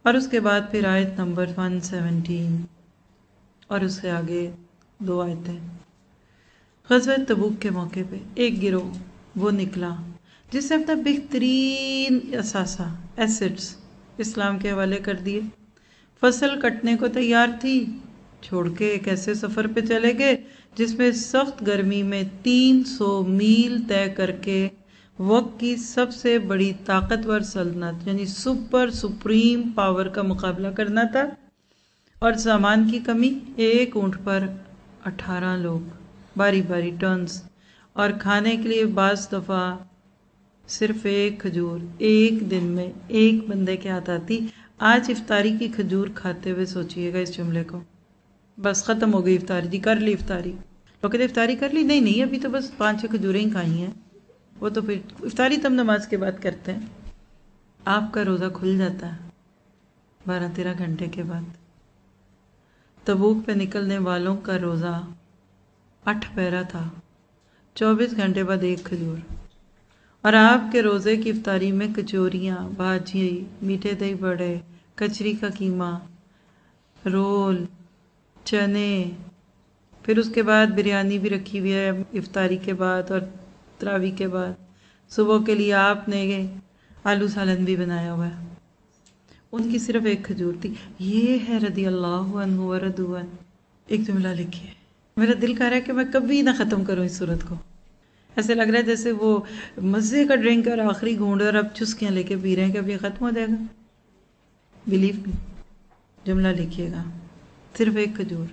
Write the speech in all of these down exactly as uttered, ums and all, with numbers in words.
اور اس کے بعد پھر آیت نمبر ایک سو سترہ اور اس سے آگے دو آیتیں۔ غزوہ تبوک کے موقع پہ ایک گروہ وہ نکلا جس نے اپنا بہترین اثاثہ ایسٹس اسلام کے حوالے کر دیے، فصل کٹنے کو تیار تھی، چھوڑ کے ایک ایسے سفر پہ چلے گئے جس میں سخت گرمی میں تین سو میل طے کر کے وقت کی سب سے بڑی طاقتور سلطنت یعنی سپر سپریم پاور کا مقابلہ کرنا تھا، اور سامان کی کمی، ایک اونٹ پر اٹھارہ لوگ، باری باری ٹرنز، اور کھانے کے لیے بعض دفعہ صرف ایک کھجور ایک دن میں ایک بندے کے ہاتھ آتی۔ آج افطاری کی کھجور کھاتے ہوئے سوچئے گا اس جملے کو، بس ختم ہو گئی افطاری، جی کر لی افطاری، لوگ کہتے افطاری کر لی، نہیں نہیں ابھی تو بس پانچ چھ کھجوریں ہی کھائی ہیں، وہ تو پھر افطاری تم نماز کے بعد کرتے ہیں۔ آپ کا روزہ کھل جاتا ہے بارہ تیرہ گھنٹے کے بعد۔ تبوک پہ نکلنے والوں کا روزہ اٹھ پیرا تھا، چوبیس گھنٹے بعد ایک کھجور، اور آپ کے روزے کی افطاری میں کچوریاں، بھاجی، میٹھے دہی بڑے، کچری کا قیمہ، رول، چنے، پھر اس کے بعد بریانی بھی رکھی ہوئی ہے افطاری کے بعد اور تراویح کے بعد، صبح کے لیے آپ نے آلو سالن بھی بنایا ہوا ہے۔ ان کی صرف ایک کھجور تھی۔ یہ ہے رضی اللہ عنہ ورضوا عنہ۔ ایک جملہ لکھیے، میرا دل کہہ رہا ہے کہ میں کبھی نہ ختم کروں اس صورت کو، ایسے لگ رہا ہے جیسے وہ مزے کا ڈرنک اور آخری گھونڈ اور اب چسکیاں لے کے پی رہے ہیں کہ اب یہ ختم ہو جائے گا۔ بلیو می، جملہ لکھیے گا، صرف ایک کھجور۔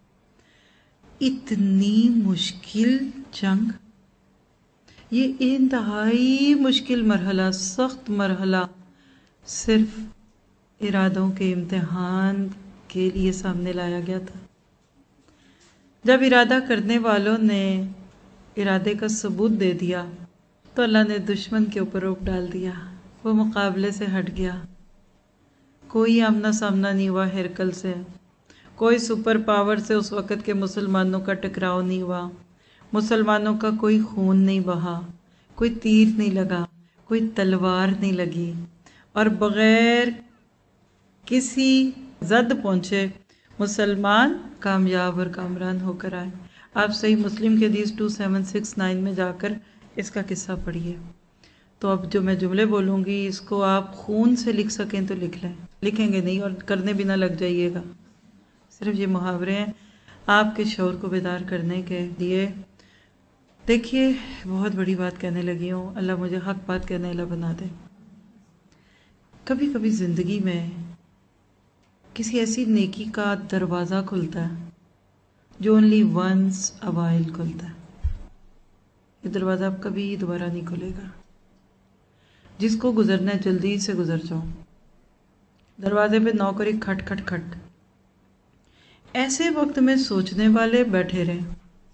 اتنی مشکل جنگ، یہ انتہائی مشکل مرحلہ، سخت مرحلہ، صرف ارادوں کے امتحان کے لیے سامنے لایا گیا تھا۔ جب ارادہ کرنے والوں نے ارادے کا ثبوت دے دیا تو اللہ نے دشمن کے اوپر روک ڈال دیا، وہ مقابلے سے ہٹ گیا، کوئی آمنا سامنا نہیں ہوا ہرکل سے، کوئی سپر پاور سے اس وقت کے مسلمانوں کا ٹکراؤ نہیں ہوا، مسلمانوں کا کوئی خون نہیں بہا، کوئی تیر نہیں لگا، کوئی تلوار نہیں لگی، اور بغیر کسی زد پہنچے مسلمان کامیاب اور کامران ہو کر آئے۔ آپ صحیح مسلم کے حدیث دو سات سکس نائن میں جا کر اس کا قصہ پڑھیے۔ تو اب جو میں جملے بولوں گی اس کو آپ خون سے لکھ سکیں تو لکھ لیں، لکھیں گے نہیں اور کرنے بھی نہ لگ جائیے گا، صرف یہ محاورے ہیں آپ کے شعور کو بیدار کرنے کے لیے۔ دیکھیے بہت بڑی بات کہنے لگی ہوں، اللہ مجھے حق بات کہنے والا بنا دے۔ کبھی کبھی زندگی میں کسی ایسی نیکی کا دروازہ کھلتا ہے جو اونلی ونس اوائل کھلتا ہے، یہ دروازہ اب کبھی دوبارہ نہیں کھلے گا، جس کو گزرنا ہے جلدی سے گزر جاؤ۔ دروازے پہ نوکری کھٹ کھٹ کھٹ، ایسے وقت میں سوچنے والے بیٹھے رہیں،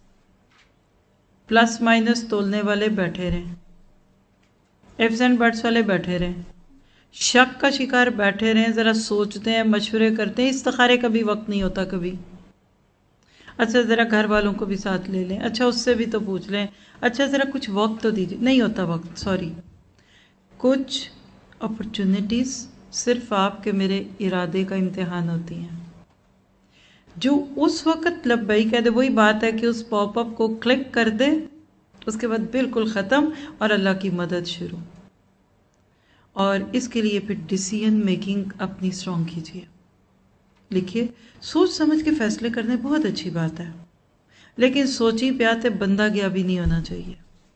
پلس مائنس تولنے والے بیٹھے رہیں، ایفز اینڈ بٹس والے بیٹھے رہیں، شک کا شکار بیٹھے رہیں، ذرا سوچتے ہیں، مشورے کرتے ہیں، استخارے کا بھی وقت نہیں ہوتا کبھی، اچھا ذرا گھر والوں کو بھی ساتھ لے لیں، اچھا اس سے بھی تو پوچھ لیں، اچھا ذرا کچھ وقت تو دیجیے، نہیں ہوتا وقت، سوری۔ کچھ اپرچونٹیز صرف آپ کے میرے ارادے کا امتحان ہوتی ہیں، جو اس وقت لبیک کہہ دے، وہی بات ہے کہ اس پاپ اپ کو کلک کر دے، اس کے بعد بالکل ختم اور اللہ کی مدد شروع۔ اور اس کے لیے پھر ڈیسیژن میکنگ اپنی اسٹرانگ کیجیے، لکھیے، سوچ سمجھ کے فیصلے کرنے بہت اچھی بات ہے، لیکن سوچی پیاتے بندہ گیا بھی نہیں ہونا چاہیے۔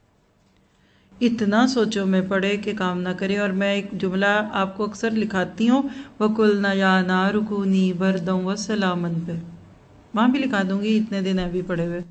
اتنا سوچو میں پڑے کہ کام نہ کرے، اور میں ایک جملہ آپ کو اکثر لکھاتی ہوں، وَقُلْنَا يَا نَارُ كُونِي بَرْدًا وَسَلَامًا پہ، وہاں بھی لکھا دوں گی، اتنے دن ہے بھی پڑے ہوئے،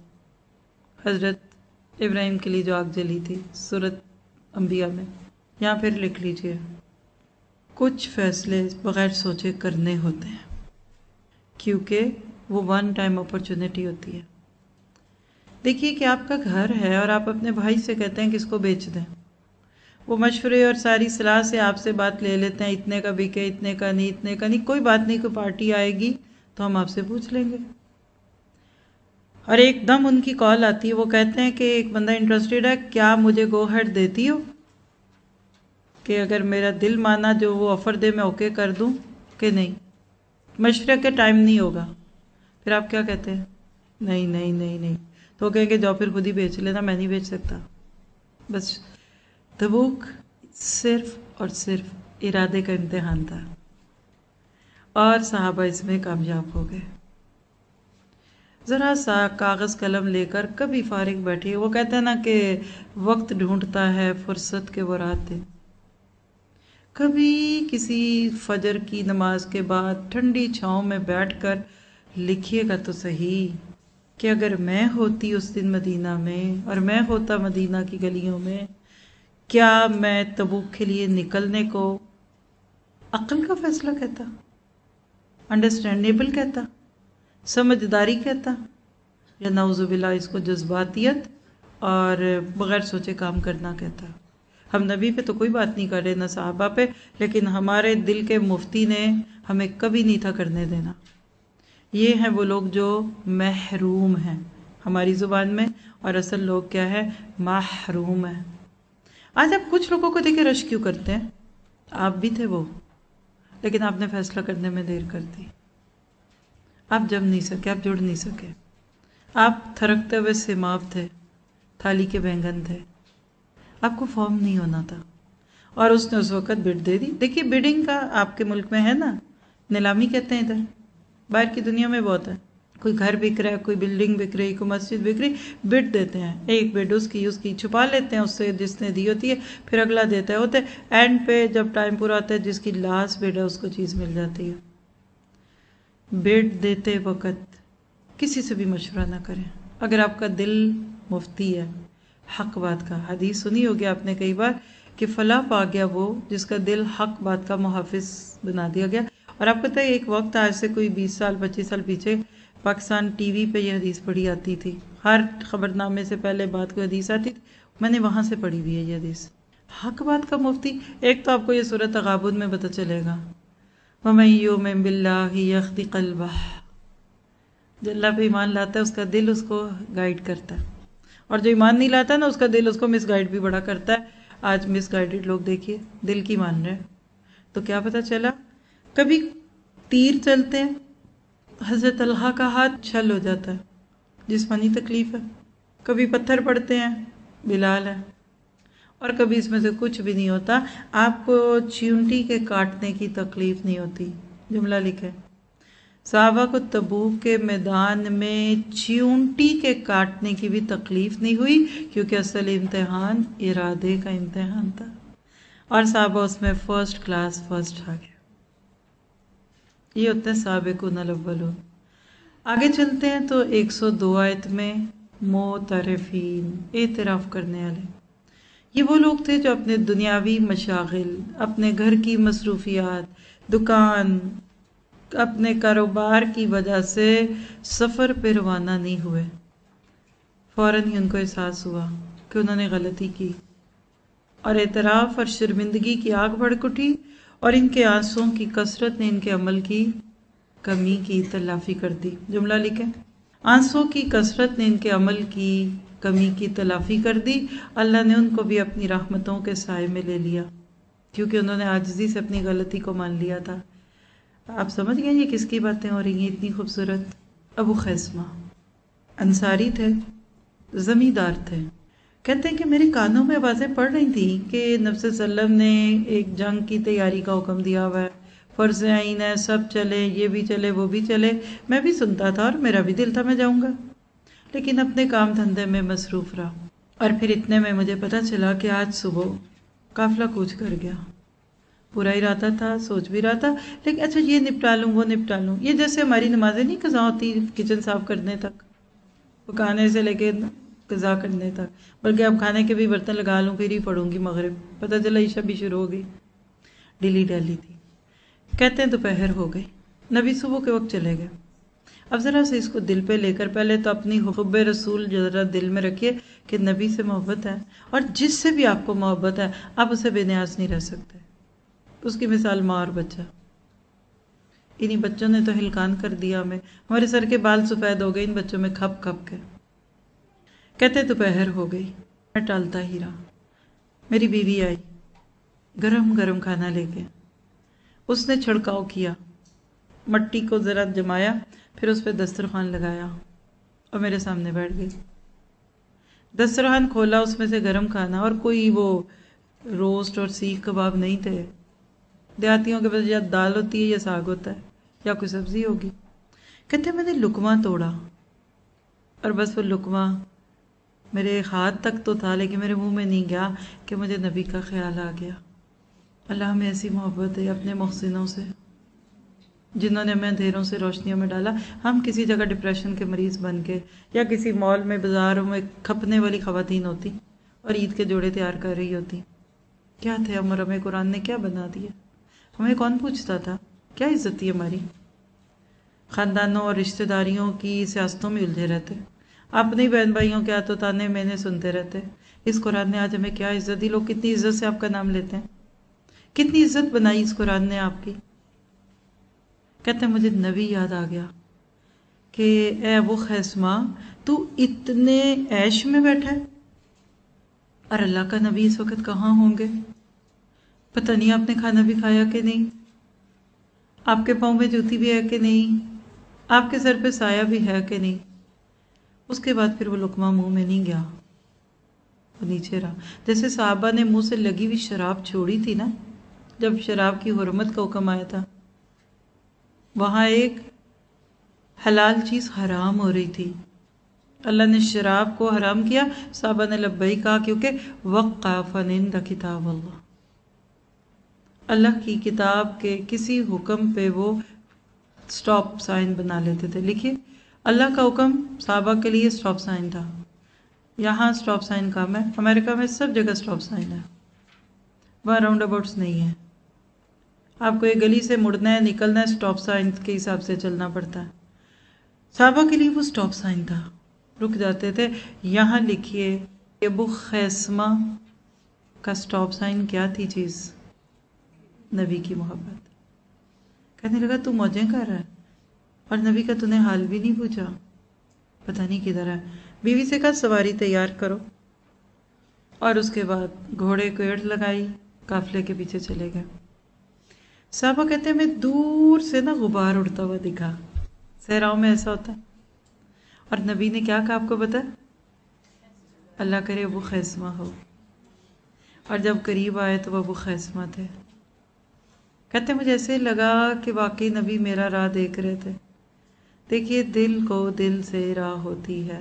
حضرت ابراہیم کے لیے جو آگ جلی تھی سورۃ انبیاء میں، یہاں پھر لکھ لیجئے، کچھ فیصلے بغیر سوچے کرنے ہوتے ہیں کیونکہ وہ ون ٹائم اپرچونٹی ہوتی ہے۔ دیکھیے کہ آپ کا گھر ہے اور آپ اپنے بھائی سے کہتے ہیں کہ اس کو بیچ دیں، وہ مشورے اور ساری صلاح سے آپ سے بات لے لیتے ہیں، اتنے کا بکے، اتنے کا نہیں، اتنے کا نہیں، کوئی بات نہیں، کوئی پارٹی آئے گی تو ہم آپ سے پوچھ لیں گے، اور ایک دم ان کی کال آتی ہے، وہ کہتے ہیں کہ ایک بندہ انٹرسٹیڈ ہے، کیا مجھے گو ہیڈ دیتی ہو کہ اگر میرا دل مانا جو وہ آفر دے میں اوکے کر دوں؟ کہ نہیں مشرق کے ٹائم نہیں ہوگا، پھر آپ کیا کہتے ہیں؟ نہیں نہیں نہیں نہیں، تو وہ کہیں گے جاؤ پھر خود ہی بیچ لینا، میں نہیں بیچ سکتا۔ بس تبوک صرف اور صرف ارادے کا امتحان تھا، اور صحابہ اس میں کامیاب ہو گئے۔ ذرا سا کاغذ قلم لے کر کبھی فارغ بیٹھے، وہ کہتے ہیں نا کہ وقت ڈھونڈتا ہے فرصت کے وہ رات دن، کبھی کسی فجر کی نماز کے بعد ٹھنڈی چھاؤں میں بیٹھ کر لکھیے گا تو صحیح کہ اگر میں ہوتی اس دن مدینہ میں اور میں ہوتا مدینہ کی گلیوں میں، کیا میں تبوک کے لیے نکلنے کو عقل کا فیصلہ کہتا، انڈرسٹینڈیبل کہتا، سمجھداری کہتا، یا نعوذ باللہ اس کو جذباتیت اور بغیر سوچے کام کرنا کہتا۔ ہم نبی پہ تو کوئی بات نہیں کر رہے، نہ صحابہ پہ، لیکن ہمارے دل کے مفتی نے ہمیں کبھی نہیں تھا کرنے دینا۔ یہ ہیں وہ لوگ جو محروم ہیں ہماری زبان میں، اور اصل لوگ کیا ہے؟ محروم ہیں۔ آج آپ کچھ لوگوں کو دیکھیں رش کیوں کرتے ہیں؟ آپ بھی تھے وہ، لیکن آپ نے فیصلہ کرنے میں دیر کر دی، آپ جم نہیں سکے، آپ جڑ نہیں سکے، آپ تھرکتے ہوئے سیماب تھے، تھالی کے بینگن تھے، آپ کو فارم نہیں ہونا تھا، اور اس نے اس وقت بڈ دے دی۔ دیکھیے بڈنگ کا آپ کے ملک میں ہے نا، نیلامی کہتے ہیں ادھر، باہر کی دنیا میں بہت ہے، کوئی گھر بک رہا ہے، کوئی بلڈنگ بک رہی، کوئی مسجد بک رہی، بڈ دیتے ہیں، ایک بڈ اس کی اس کی چھپا لیتے ہیں اس سے جس نے دی ہوتی ہے، پھر اگلا دیتا ہے، ہوتے اینڈ پہ جب ٹائم پورا آتا ہے جس کی لاسٹ بڈ ہے اس کو چیز مل جاتی ہے۔ بڈ دیتے وقت کسی سے بھی مشورہ نہ کریں، اگر آپ کا دل مفتی ہے حق بات کا۔ حدیث سنی ہوگی آپ نے کئی بار کہ فلاں پا گیا وہ جس کا دل حق بات کا محافظ بنا دیا گیا۔ اور آپ کو پتہ ہے ایک وقت آج سے کوئی بیس سال پچیس سال پیچھے پاکستان ٹی وی پہ یہ حدیث پڑھی آتی تھی، ہر خبرنامے سے پہلے بات کو حدیث آتی تھی، میں نے وہاں سے پڑھی ہوئی ہے یہ حدیث۔ حق بات کا مفتی، ایک تو آپ کو یہ سورۃ تغابن میں پتہ چلے گا، وَمَن يُؤْمِن بِاللَّهِ يَهْدِ قَلْبَهُ، جو اللہ پہ ایمان لاتا ہے اس کا دل اس کو گائیڈ کرتا ہے، اور جو ایمان نہیں لاتا نا اس کا دل اس کو مس گائیڈ بھی بڑا کرتا ہے۔ آج مس گائیڈڈ لوگ دیکھیے دل کی مان رہے ہیں، تو کیا پتہ چلا، کبھی تیر چلتے ہیں، حضرت طلحہ کا ہاتھ چھل ہو جاتا ہے، جسمانی تکلیف ہے، کبھی پتھر پڑتے ہیں، بلال ہے، اور کبھی اس میں سے کچھ بھی نہیں ہوتا، آپ کو چیونٹی کے کاٹنے کی تکلیف نہیں ہوتی۔ جملہ لکھے، صحابہ کو تبوک کے میدان میں چیونٹی کے کاٹنے کی بھی تکلیف نہیں ہوئی، کیونکہ اصل امتحان ارادے کا امتحان تھا، اور صحابہ اس میں فرسٹ کلاس فرسٹ آ گئے۔ یہ ہوتے ہیں سابقون الاولون۔ آگے چلتے ہیں تو ایک سو دو آیت میں معترفین، اعتراف کرنے والے، یہ وہ لوگ تھے جو اپنے دنیاوی مشاغل، اپنے گھر کی مصروفیات، دکان، اپنے کاروبار کی وجہ سے سفر پہ روانہ نہیں ہوئے۔ فوراً ہی ان کو احساس ہوا کہ انہوں نے غلطی کی، اور اعتراف اور شرمندگی کی آگ بھڑک اٹھی، اور ان کے آنسوں کی کثرت نے ان کے عمل کی کمی کی تلافی کر دی۔ جملہ لکھیں، آنسوں کی کثرت نے ان کے عمل کی کمی کی تلافی کر دی، اللہ نے ان کو بھی اپنی رحمتوں کے سائے میں لے لیا، کیونکہ انہوں نے عاجزی سے اپنی غلطی کو مان لیا تھا۔ آپ سمجھ گئے یہ کس کی باتیں ہو رہی ہیں اتنی خوبصورت؟ ابو خیثمہ انصاری تھے، زمیندار تھے، کہتے ہیں کہ میرے کانوں میں آوازیں پڑ رہی تھیں کہ نبی صلی اللہ علیہ وسلم نے ایک جنگ کی تیاری کا حکم دیا ہوا ہے، فرض عین ہے، سب چلے، یہ بھی چلے وہ بھی چلے، میں بھی سنتا تھا اور میرا بھی دل تھا میں جاؤں گا، لیکن اپنے کام دھندے میں مصروف رہا، اور پھر اتنے میں مجھے پتا چلا کہ آج صبح قافلہ کوچ کر گیا۔ پورا ارادہ تھا، سوچ بھی رہا تھا، لیکن اچھا یہ نپٹا لوں وہ نپٹا لوں، یہ جیسے ہماری نمازیں نہیں قضا ہوتی کچن صاف کرنے تک، پکانے سے لے کے قضا کرنے تک، بلکہ اب کھانے کے بھی برتن لگا لوں پھر ہی پڑھوں گی مغرب، پتہ چلا عشاء بھی شروع ہو گئی، ڈیلی ڈیلی تھی۔ کہتے ہیں دوپہر ہو گئی، نبی صبح کے وقت چلے گئے۔ اب ذرا سے اس کو دل پہ لے کر پہلے تو اپنی حب رسول ذرا دل میں رکھیے کہ نبی سے محبت ہے، اور جس سے بھی آپ کو محبت ہے آپ اسے بے نیاز نہیں رہ سکتے۔ اس کی مثال ماں اور بچہ، انہی بچوں نے تو ہلکان کر دیا ہمیں، ہمارے سر کے بال سفید ہو گئے ان بچوں میں کھپ کھپ کے۔ کہتے دوپہر ہو گئی، میں ٹالتا ہی رہا، میری بیوی آئی گرم گرم کھانا لے کے، اس نے چھڑکاؤ کیا، مٹی کو ذرا جمایا، پھر اس پہ دسترخوان لگایا اور میرے سامنے بیٹھ گئی. دسترخوان کھولا، اس میں سے گرم کھانا، اور کوئی وہ روسٹ اور سیخ کباب نہیں تھے. دیہاتیوں کے پاس یا دال ہوتی ہے یا ساگ ہوتا ہے یا کوئی سبزی ہوگی. کہتے ہیں میں نے لقمہ توڑا اور بس وہ لقمہ میرے ہاتھ تک تو تھا لیکن میرے منہ میں نہیں گیا کہ مجھے نبی کا خیال آ گیا. اللہ ہمیں ایسی محبت ہے اپنے محسنوں سے جنہوں نے ہمیں اندھیروں سے روشنیوں میں ڈالا. ہم کسی جگہ ڈپریشن کے مریض بن کے یا کسی مال میں بازاروں میں کھپنے والی خواتین ہوتی اور عید کے جوڑے تیار کر رہی ہوتی. کیا تھے ہم، اور ہمیں قرآن نے کیا بنا دیا؟ ہمیں کون پوچھتا تھا؟ کیا عزت تھی ہماری؟ خاندانوں اور رشتہ داریوں کی سیاستوں میں الجھے رہتے، اپنے بہن بھائیوں کے آتو تانے میں نے سنتے رہتے. اس قرآن نے آج ہمیں کیا عزت دی؟ لوگ کتنی عزت سے آپ کا نام لیتے ہیں، کتنی عزت بنائی اس قرآن نے آپ کی. کہتے ہیں مجھے نبی یاد آ گیا کہ اے ابو خیسمہ تو اتنے عیش میں بیٹھا ہے اور اللہ کا نبی اس وقت کہاں ہوں گے؟ پتہ نہیں آپ نے کھانا بھی کھایا کہ نہیں، آپ کے پاؤں میں جوتی بھی ہے کہ نہیں، آپ کے سر پہ سایہ بھی ہے کہ نہیں. اس کے بعد پھر وہ لقمہ منہ میں نہیں گیا، وہ نیچے رہا. جیسے صحابہ نے منہ سے لگی ہوئی شراب چھوڑی تھی نا جب شراب کی حرمت کا حکم آیا تھا، وہاں ایک حلال چیز حرام ہو رہی تھی، اللہ نے شراب کو حرام کیا، صحابہ نے لبیک کہا کیونکہ وقافا عند کتاب اللہ، اللہ کی کتاب کے کسی حکم پہ وہ سٹاپ سائن بنا لیتے تھے. لکھیے اللہ کا حکم صحابہ کے لیے سٹاپ سائن تھا. یہاں سٹاپ سائن کم ہے، امریکہ میں سب جگہ سٹاپ سائن ہے، وہاں راؤنڈ اباؤٹس نہیں ہے. آپ کو ایک گلی سے مڑنا ہے، نکلنا ہے، سٹاپ سائن کے حساب سے چلنا پڑتا ہے. صحابہ کے لیے وہ سٹاپ سائن تھا، رک جاتے تھے. یہاں لکھیے ابو خیسمہ کا سٹاپ سائن کیا تھی چیز؟ نبی کی محبت. کہنے لگا تو موجیں کر رہا ہے اور نبی کا تو نے حال بھی نہیں پوچھا، پتہ نہیں کدھر ہے. بیوی سے کہا سواری تیار کرو، اور اس کے بعد گھوڑے کو ایڑ لگائی، قافلے کے پیچھے چلے گئے. صحابہ کہتے ہیں میں دور سے نا غبار اڑتا ہوا دکھا، صحراؤں میں ایسا ہوتا ہے. اور نبی نے کیا کہا آپ کو پتہ؟ اللہ کرے ابو خیسمہ ہو. اور جب قریب آئے تو وہ ابو خیسمہ تھے. کہتے ہیں مجھے ایسے لگا کہ واقعی نبی میرا راہ دیکھ رہے تھے. دیکھیے دل کو دل سے راہ ہوتی ہے.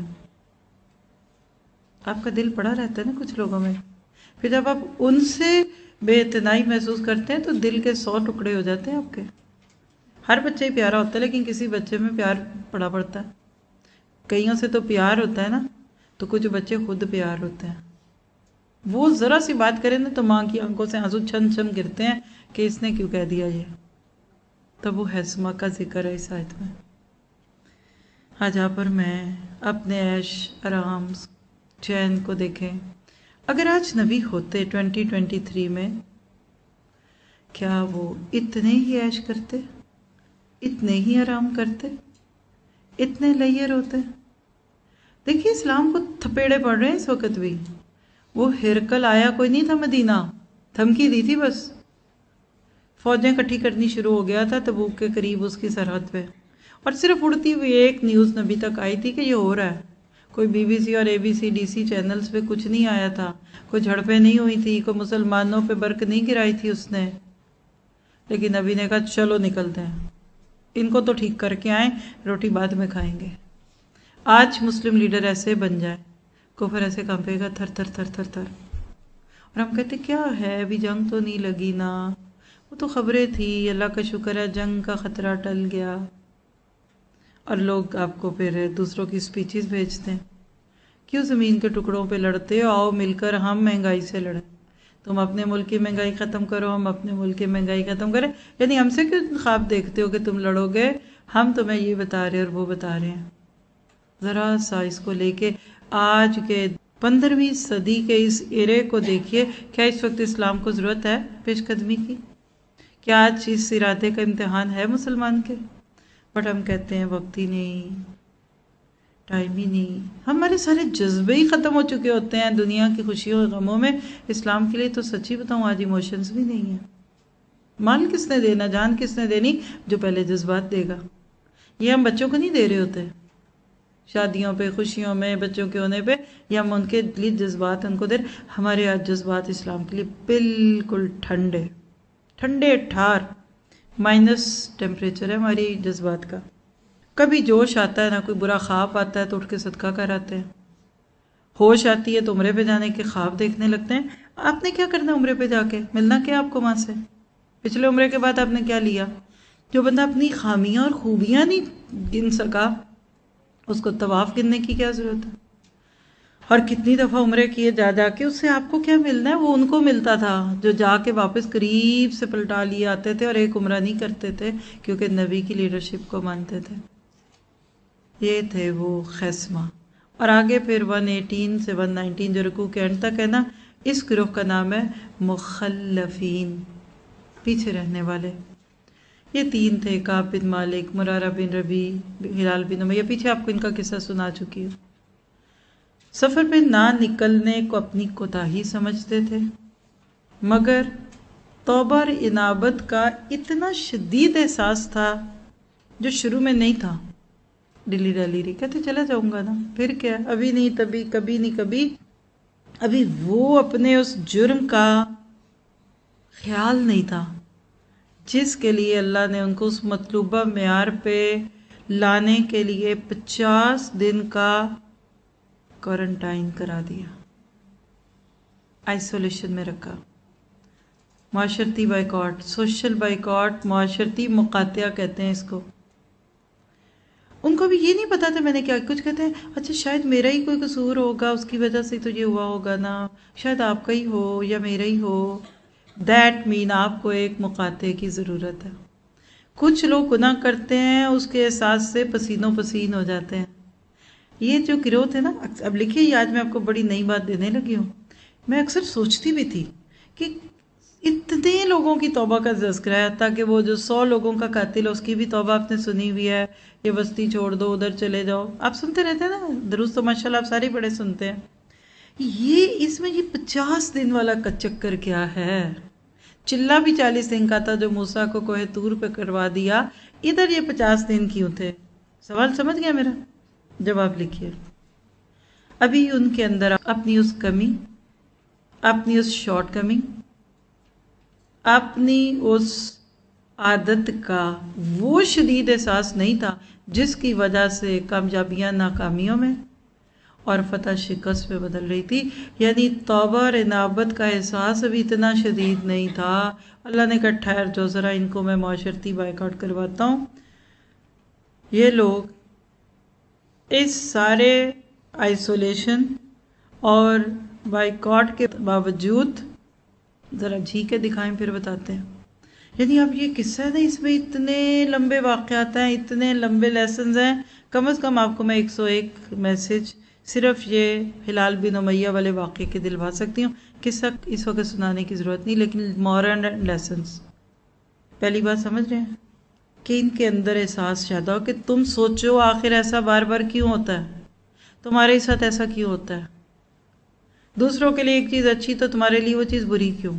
آپ کا دل پڑا رہتا ہے نا کچھ لوگوں میں، پھر جب آپ ان سے بے اتنائی محسوس کرتے ہیں تو دل کے سو ٹکڑے ہو جاتے ہیں آپ کے. ہر بچہ ہی پیارا ہوتا ہے لیکن کسی بچے میں پیار پڑا پڑتا ہے. کئیوں سے تو پیار ہوتا ہے نا، تو کچھ بچے خود پیار ہوتے ہیں. وہ ذرا سی بات کریں نا تو ماں کی آنکھوں سے آنسو چھن چھن گرتے ہیں کہ اس نے کیوں کہہ دیا یہ. تب وہ حسمہ کا ذکر ہے اس آیت میں. آج یہاں پر میں اپنے عیش آرام چین کو دیکھیں. اگر آج نبی ہوتے ٹوینٹی ٹوینٹی تھری میں، کیا وہ اتنے ہی عیش کرتے، اتنے ہی آرام کرتے، اتنے لیئر ہوتے؟ دیکھیے اسلام کو تھپیڑے پڑ رہے ہیں اس وقت بھی. وہ ہرکل آیا کوئی نہیں تھا مدینہ، دھمکی دی تھی بس. فوجیں کٹھی کرنی شروع ہو گیا تھا تبوک کے قریب اس کی سرحد پہ، اور صرف اڑتی ہوئی ایک نیوز نبی تک آئی تھی کہ یہ ہو رہا ہے. کوئی بی بی سی اور A B C D C channels پہ کچھ نہیں آیا تھا، کوئی جھڑپیں نہیں ہوئی تھی، کوئی مسلمانوں پہ برق نہیں گرائی تھی اس نے. لیکن نبی نے کہا چلو نکلتے ہیں، ان کو تو ٹھیک کر کے آئیں، روٹی بعد میں کھائیں گے. آج مسلم لیڈر ایسے بن جائے، کفر ایسے کانپے گا تھر تھر تھر تھر تھر. اور ہم کہتے کیا ہے ابھی جنگ تو نہیں لگی نا، وہ تو خبریں تھی، اللہ کا شکر ہے جنگ کا خطرہ ٹل گیا. اور لوگ آپ کو پھر دوسروں کی سپیچز بھیجتے ہیں، کیوں زمین کے ٹکڑوں پہ لڑتے ہو، آؤ مل کر ہم مہنگائی سے لڑیں. تم اپنے ملک کی مہنگائی ختم کرو، ہم اپنے ملک کی مہنگائی ختم کریں. یعنی ہم سے کیوں خواب دیکھتے ہو کہ تم لڑو گے، ہم تمہیں یہ بتا رہے اور وہ بتا رہے ہیں. ذرا سا اس کو لے کے آج کے پندرہویں صدی کے اس ایرے کو دیکھیے. کیا اس وقت اسلام کو ضرورت ہے پیش قدمی کی؟ کیا آج اس ارادے کا امتحان ہے مسلمان کے؟ بٹ ہم کہتے ہیں وقت ہی نہیں، ٹائم ہی نہیں. ہمارے سارے جذبے ہی ختم ہو چکے ہوتے ہیں دنیا کی خوشیوں اور غموں میں. اسلام کے لیے تو سچی بتاؤں آج ایموشنز بھی نہیں ہیں. مال کس نے دینا، جان کس نے دینی؟ جو پہلے جذبات دے گا. یہ ہم بچوں کو نہیں دے رہے ہوتے شادیوں پہ، خوشیوں میں، بچوں کے ہونے پہ، یا ہم ان کے لیے جذبات ان کو دے رہے. ہمارے آج جذبات اسلام کے لیے بالکل ٹھنڈے ٹھنڈے ٹھار، مائنس ٹیمپریچر ہے ہماری جذبات کا. کبھی جوش آتا ہے، نہ کوئی برا خواب آتا ہے تو اٹھ کے صدقہ کراتے ہیں. ہوش آتی ہے تو عمرے پہ جانے کے خواب دیکھنے لگتے ہیں. آپ نے کیا کرنا عمرے پہ جا کے؟ ملنا کیا آپ کو وہاں سے؟ پچھلے عمرے کے بعد آپ نے کیا لیا؟ جو بندہ اپنی خامیاں اور خوبیاں نہیں گن سکا، اس کو طواف گننے کی کیا ضرورت ہے؟ اور کتنی دفعہ عمرے کیے جا جا کے، اس سے آپ کو کیا ملنا ہے؟ وہ ان کو ملتا تھا جو جا کے واپس قریب سے پلٹا لیے آتے تھے اور ایک عمرہ نہیں کرتے تھے کیونکہ نبی کی لیڈرشپ کو مانتے تھے. یہ تھے وہ خیسمہ. اور آگے پھر ون ایٹین سے ون نائنٹین جو رکوع کے اینڈ تک ہے نا، اس گروہ کا نام ہے مخلفین، پیچھے رہنے والے. یہ تین تھے، کعب بن مالک، مرارہ بن ربی، ہلال بن امیہ. پیچھے آپ کو ان کا قصہ سنا چکی ہوں. سفر پہ نہ نکلنے کو اپنی کوتاہی سمجھتے تھے، مگر توبہ اور انابت کا اتنا شدید احساس تھا جو شروع میں نہیں تھا. ڈلی ڈلی رہی، کہتے چلا جاؤں گا نا، پھر کیا، ابھی نہیں تبھی، کبھی نہیں کبھی. ابھی وہ اپنے اس جرم کا خیال نہیں تھا جس کے لیے اللہ نے ان کو اس مطلوبہ معیار پہ لانے کے لیے پچاس دن کا کوارنٹائن کرا دیا، آئسولیشن میں رکھا. معاشرتی بائیکاٹ، سوشل بائیکاٹ، معاشرتی مقاطعہ کہتے ہیں اس کو. ان کو بھی یہ نہیں پتا تھا میں نے کیا. کچھ کہتے ہیں اچھا شاید میرا ہی کوئی قصور ہوگا، اس کی وجہ سے تو یہ ہوا ہوگا نا، شاید آپ کا ہی ہو یا میرا ہی ہو. دیٹ مین آپ کو ایک مقاطعے کی ضرورت ہے. کچھ لوگ گناہ کرتے ہیں، اس کے احساس سے پسینوں پسین ہو جاتے ہیں. یہ جو گروہ تھے نا، اب لکھیے، یہ آج میں آپ کو بڑی نئی بات دینے لگی ہوں. میں اکثر سوچتی بھی تھی کہ اتنے لوگوں کی توبہ کا تذکرہ ہے، تاکہ وہ جو سو لوگوں کا قاتل ہے اس کی بھی توبہ آپ نے سنی ہوئی ہے. یہ بستی چھوڑ دو، ادھر چلے جاؤ، آپ سنتے رہتے ہیں نا دروس، تو ماشاءاللہ آپ سارے بڑے سنتے ہیں. یہ اس میں یہ پچاس دن والا کا چکر کیا ہے؟ چلہ بھی چالیس دن کا تھا جو موسیٰ کو کوہ طور پہ کروا دیا، ادھر یہ پچاس دن کیوں تھے؟ سوال سمجھ گیا میرا؟ جواب لکھیے. ابھی ان کے اندر اپنی اس کمی، اپنی اس شارٹ کمنگ، اپنی اس عادت کا وہ شدید احساس نہیں تھا جس کی وجہ سے کامیابیاں ناکامیوں میں اور فتح شکست میں بدل رہی تھی. یعنی توبہ اور انابت کا احساس ابھی اتنا شدید نہیں تھا. اللہ نے کہا ٹھہر جو، ذرا ان کو میں معاشرتی بائیکاٹ کرواتا ہوں. یہ لوگ اس سارے آئسولیشن اور بائیکاٹ کے باوجود ذرا جھی کے دکھائیں پھر بتاتے ہیں. یعنی اب یہ قصہ ہے نا، اس میں اتنے لمبے واقعات ہیں، اتنے لمبے لیسنز ہیں. کم از کم آپ کو میں ایک سو ایک میسج صرف یہ ہلال بن امیہ والے واقعے کے دلوا سکتی ہوں. قصہ اس وقت سنانے کی ضرورت نہیں، لیکن مورل اینڈ لیسنز. پہلی بات سمجھ رہے ہیں کہ ان کے اندر احساس پیدا ہو کہ تم سوچو آخر ایسا بار بار کیوں ہوتا ہے، تمہارے ساتھ ایسا کیوں ہوتا ہے. دوسروں کے لیے ایک چیز اچھی تو تمہارے لیے وہ چیز بری کیوں؟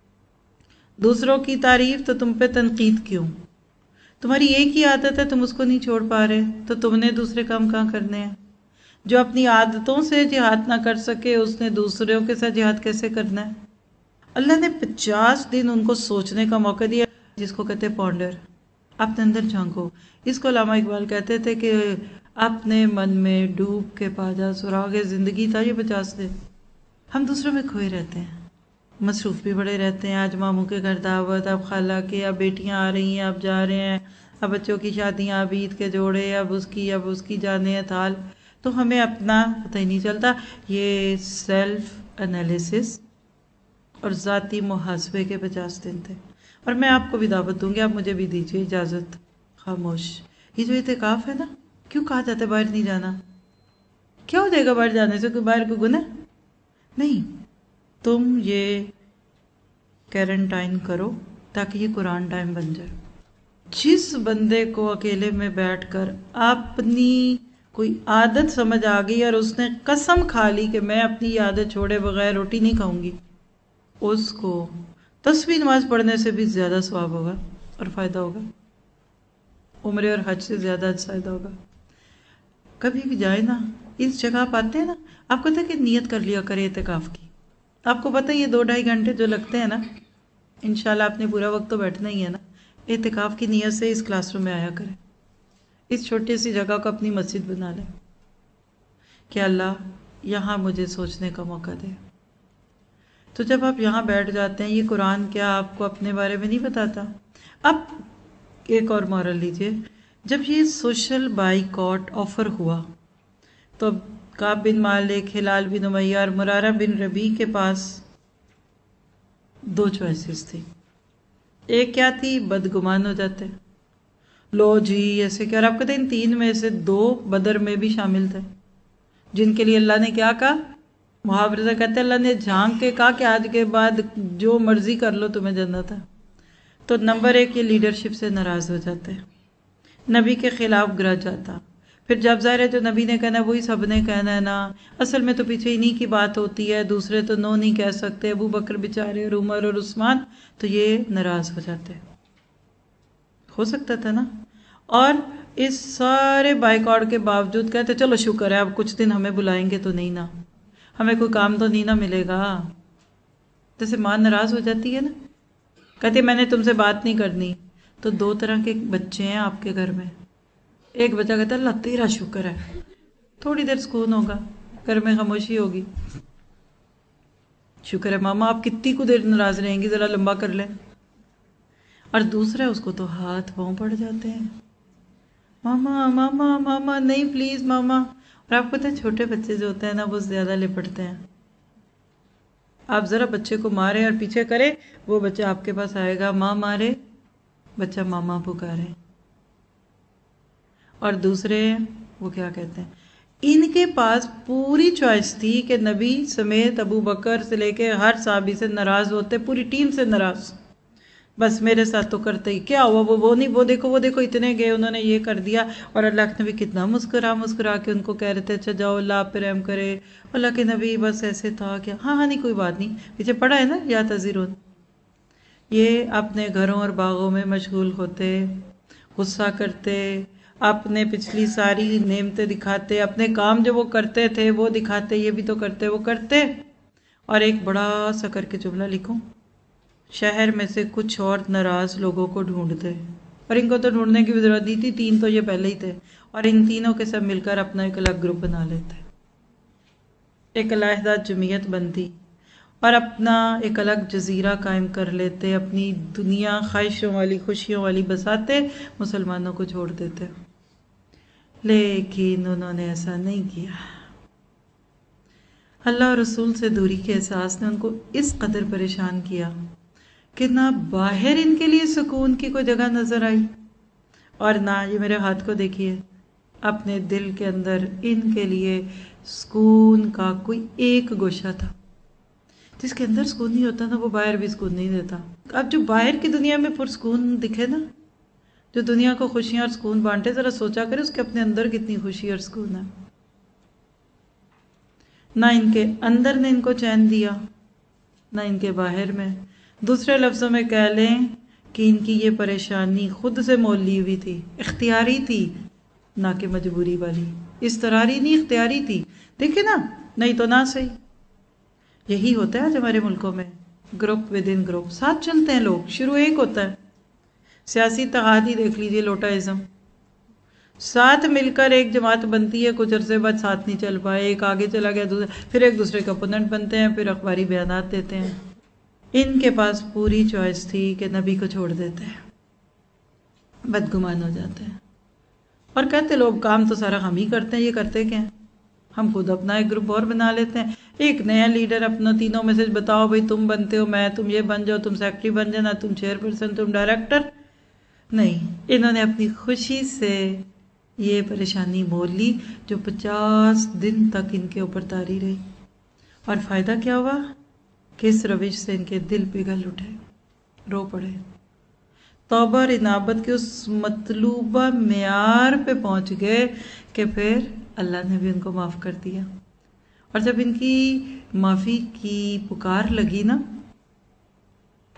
دوسروں کی تعریف تو تم پہ تنقید کیوں؟ تمہاری ایک ہی عادت ہے، تم اس کو نہیں چھوڑ پا رہے، تو تم نے دوسرے کام کہاں کرنے ہیں؟ جو اپنی عادتوں سے جہاد نہ کر سکے، اس نے دوسروں کے ساتھ جہاد کیسے کرنا ہے؟ اللہ نے پچاس دن ان کو سوچنے کا موقع دیا، جس کو کہتے پونڈر. اپنے اندر جھانکو. اس کو علامہ اقبال کہتے تھے کہ اپنے من میں ڈوب کے پا جا سراغ زندگی تھا یہ پچاس دن. ہم دوسروں میں کھوئے رہتے ہیں، مصروف بھی بڑے رہتے ہیں. آج ماموں کے گھر دعوت، اب خالہ کے، اب بیٹیاں آ رہی ہیں، اب جا رہے ہیں، اب بچوں کی شادیاں، اب عید کے جوڑے، اب اس کی اب اس کی جانے ہیں تھال. تو ہمیں اپنا پتہ ہی نہیں چلتا. یہ سیلف انالیسس اور ذاتی محاسبے کے پچاس دن تھے. اور میں آپ کو بھی دعوت دوں گی، آپ مجھے بھی دیجیے اجازت. خاموش. یہ جو اعتکاف ہے نا، کیوں کہا جاتا ہے باہر نہیں جانا؟ کیا ہو جائے گا باہر جانے سے؟ کوئی باہر کوئی گناہ نہیں. تم یہ کوارنٹائن کرو تاکہ یہ قرآن ٹائم بن جائے. جس بندے کو اکیلے میں بیٹھ کر اپنی کوئی عادت سمجھ آ گئی اور اس نے قسم کھا لی کہ میں اپنی عادت چھوڑے بغیر روٹی نہیں کھاؤں گی، اس کو تسبیح نماز پڑھنے سے بھی زیادہ ثواب ہوگا اور فائدہ ہوگا، عمرے اور حج سے زیادہ فائدہ ہوگا۔ کبھی بھی جائے نا، اس جگہ آپ آتے ہیں نا، آپ کو تھا کہ نیت کر لیا کرے اعتکاف کی۔ آپ کو پتہ ہے یہ دو ڈھائی گھنٹے جو لگتے ہیں نا، انشاءاللہ آپ نے پورا وقت تو بیٹھنا ہی ہے نا، اعتکاف کی نیت سے اس کلاس روم میں آیا کریں، اس چھوٹی سی جگہ کو اپنی مسجد بنا لیں کہ اللہ یہاں مجھے سوچنے کا موقع دے۔ تو جب آپ یہاں بیٹھ جاتے ہیں، یہ قرآن کیا آپ کو اپنے بارے میں نہیں بتاتا؟ اب ایک اور مورل لیجئے، جب یہ سوشل بائیکاٹ آفر ہوا تو کعب بن مالک، ہلال بن امیہ اور مرارہ بن ربیع کے پاس دو چوائسز تھی۔ ایک کیا تھی؟ بدگمان ہو جاتے، لو جی ایسے کیا، اور آپ کہتے ہیں ان تین میں سے دو بدر میں بھی شامل تھے جن کے لیے اللہ نے کیا کہا؟ محاورہ سے کہتے ہیں اللہ نے جھانک کے کہا کہ آج کے بعد جو مرضی کر لو تمہیں جنت ہے۔ تو نمبر ایک یہ لیڈرشپ سے ناراض ہو جاتے ہیں، نبی کے خلاف گرج جاتا، پھر جب ظاہر ہے جو نبی نے کہنا ہے وہی سب نے کہنا ہے نا، اصل میں تو پیچھے انہی کی بات ہوتی ہے، دوسرے تو نو نہیں کہہ سکتے، ابو بکر بیچارے اور عمر اور عثمان، تو یہ ناراض ہو جاتے۔ ہو سکتا تھا نا، اور اس سارے بائیکاٹ کے باوجود کہتے چلو شکر ہے اب کچھ دن ہمیں بلائیں گے تو نہیں نا، ہمیں کوئی کام تو نہیں نہ ملے گا۔ جیسے ماں ناراض ہو جاتی ہے نا، کہتی میں نے تم سے بات نہیں کرنی، تو دو طرح کے بچے ہیں آپ کے گھر میں، ایک بچہ کہتا ہے اللہ تیرا شکر ہے، تھوڑی دیر سکون ہوگا، گھر میں خاموشی ہوگی، شکر ہے ماما آپ کتنی کو دیر ناراض رہیں گی، ذرا لمبا کر لیں۔ اور دوسرا اس کو تو ہاتھ پاؤں پڑ جاتے ہیں، ماما ماما ماما نہیں پلیز ماما، اور آپ کو پتہ ہے چھوٹے بچے جو ہوتے ہیں نا وہ زیادہ لپٹتے ہیں، آپ ذرا بچے کو مارے اور پیچھے کرے، وہ بچہ آپ کے پاس آئے گا، ماں مارے بچہ ماما پکارے۔ اور دوسرے وہ کیا کہتے ہیں، ان کے پاس پوری چوائس تھی کہ نبی سمیت ابو بکر سے لے کے ہر صحابی سے ناراض ہوتے، پوری ٹیم سے ناراض، بس میرے ساتھ تو کرتے ہی، کیا ہوا وہ وہ نہیں، وہ دیکھو وہ دیکھو اتنے گئے انہوں نے یہ کر دیا، اور اللہ کے نبی کتنا مسکرا مسکرا کے ان کو کہہ رہے تھے اچھا جاؤ اللہ آپ پہ رحم کرے، اللہ کے نبی بس ایسے تھا کیا، ہاں ہاں نہیں کوئی بات نہیں، پیچھے پڑا ہے نا یا تذرون۔ یہ اپنے گھروں اور باغوں میں مشغول ہوتے، غصہ کرتے، اپنے پچھلی ساری نعمتیں دکھاتے، اپنے کام جو وہ کرتے تھے وہ دکھاتے، یہ بھی تو کرتے وہ کرتے، اور ایک بڑا سا کر کے جملہ لکھوں، شہر میں سے کچھ اور ناراض لوگوں کو ڈھونڈتے، اور ان کو تو ڈھونڈنے کی بھی ضرورت نہیں تھی، تین تو یہ پہلے ہی تھے، اور ان تینوں کے سب مل کر اپنا ایک الگ گروپ بنا لیتے، ایک علیحدہ جمعیت بنتی، اور اپنا ایک الگ جزیرہ قائم کر لیتے، اپنی دنیا خواہشوں والی خوشیوں والی بساتے، مسلمانوں کو چھوڑ دیتے۔ لیکن انہوں نے ایسا نہیں کیا، اللہ اور رسول سے دوری کے احساس نے ان کو اس قدر پریشان کیا کہ نہ باہر ان کے لیے سکون کی کوئی جگہ نظر آئی، اور نہ یہ میرے ہاتھ کو دیکھیے اپنے دل کے اندر ان کے لیے سکون کا کوئی ایک گوشہ تھا۔ جس کے اندر سکون نہیں ہوتا نا وہ باہر بھی سکون نہیں دیتا۔ اب جو باہر کی دنیا میں پرسکون دکھے نا، جو دنیا کو خوشیاں اور سکون بانٹے، ذرا سوچا کرے اس کے اپنے اندر کتنی خوشی اور سکون ہے۔ نہ ان کے اندر نے ان کو چین دیا، نہ ان کے باہر میں۔ دوسرے لفظوں میں کہہ لیں کہ ان کی یہ پریشانی خود سے مول لی ہوئی تھی، اختیاری تھی، نہ کہ مجبوری والی، اضطراری نہیں اختیاری تھی۔ دیکھیں نا، نہیں تو نہ صحیح۔ یہی ہوتا ہے آج ہمارے ملکوں میں، گروپ ود ان گروپ، ساتھ چلتے ہیں لوگ، شروع ایک ہوتا ہے، سیاسی اتحاد ہی دیکھ لیجئے، لوٹا ازم، ساتھ مل کر ایک جماعت بنتی ہے، کچھ عرصے بعد ساتھ نہیں چل پائے، ایک آگے چلا گیا دوسرا، پھر ایک دوسرے کا اپوننٹ بنتے ہیں، پھر اخباری بیانات دیتے ہیں۔ ان کے پاس پوری چوائس تھی کہ نبی کو چھوڑ دیتے ہیں، بدگمان ہو جاتے ہیں، اور کہتے لوگ کام تو سارا ہم ہی کرتے ہیں، یہ کرتے کیا ہیں، ہم خود اپنا ایک گروپ اور بنا لیتے ہیں، ایک نیا لیڈر اپنا تینوں میں سے بتاؤ بھئی تم بنتے ہو، میں تم یہ بن جاؤ، تم سیکٹری بن جانا، تم چیئر پرسن، تم ڈائریکٹر۔ نہیں، انہوں نے اپنی خوشی سے یہ پریشانی مول لی جو پچاس دن تک ان کے اوپر طاری رہی، اور فائدہ کیا ہوا کہ اس روش سے ان کے دل پگھل اٹھے، رو پڑے، توبہ اور انابت کے اس مطلوبہ معیار پہ پہنچ گئے کہ پھر اللہ نے بھی ان کو معاف کر دیا۔ اور جب ان کی معافی کی پکار لگی نا،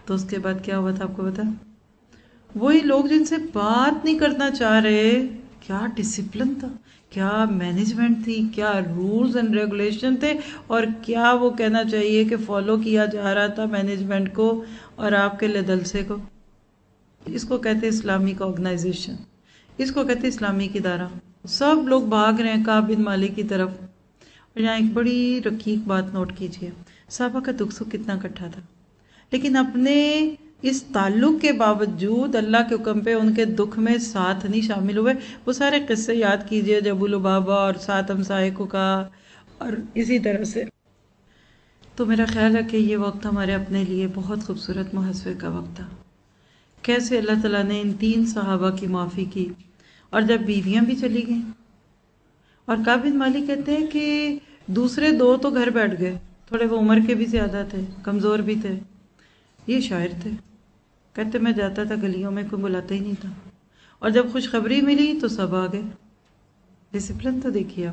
تو اس کے بعد کیا ہوا تھا آپ کو پتا؟ وہی لوگ جن سے بات نہیں کرنا چاہ رہے، کیا ڈسپلن تھا، کیا مینجمنٹ تھی، کیا رولز اینڈ ریگولیشن تھے، اور کیا وہ کہنا چاہیے کہ فالو کیا جا رہا تھا مینجمنٹ کو اور آپ کے لدلسے کو۔ اس کو کہتے ہیں اسلامک آرگنائزیشن، اس کو کہتے ہیں اسلامک ادارہ۔ سب لوگ بھاگ رہے ہیں کعب بن مالک کی طرف۔ اور یہاں ایک بڑی رقیق بات نوٹ کیجئے، صحابہ کا دکھ سکھ کتنا اکٹھا تھا، لیکن اپنے اس تعلق کے باوجود اللہ کے حکم پہ ان کے دکھ میں ساتھ نہیں شامل ہوئے۔ وہ سارے قصے یاد کیجئے، جب ابو لبابہ اور سات ہمسائے کو کہا، اور اسی طرح سے۔ تو میرا خیال ہے کہ یہ وقت ہمارے اپنے لیے بہت خوبصورت محاسبے کا وقت تھا، کیسے اللہ تعالیٰ نے ان تین صحابہ کی معافی کی، اور جب بیویاں بھی چلی گئیں، اور کعب بن مالک کہتے ہیں کہ دوسرے دو تو گھر بیٹھ گئے، تھوڑے وہ عمر کے بھی زیادہ تھے، کمزور بھی تھے، یہ شاعر تھے، کہتے میں جاتا تھا گلیوں میں، کوئی بلاتا ہی نہیں تھا، اور جب خوشخبری ملی تو سب آ گئے۔ ڈسپلن تو دیکھیے